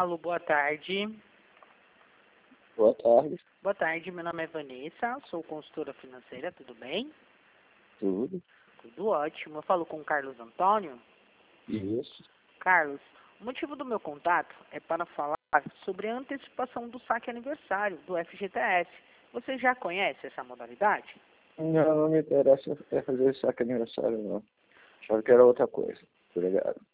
Alô, boa tarde. Boa tarde. Boa tarde, meu nome é Vanessa, sou consultora financeira, tudo bem? Tudo. Tudo ótimo. Eu falo com o Carlos Antônio. Isso. Carlos, o motivo do meu contato é para falar sobre a antecipação do saque aniversário do FGTS. Você já conhece essa modalidade? Não me interessa fazer saque aniversário, não. Achava que era outra coisa. Obrigado.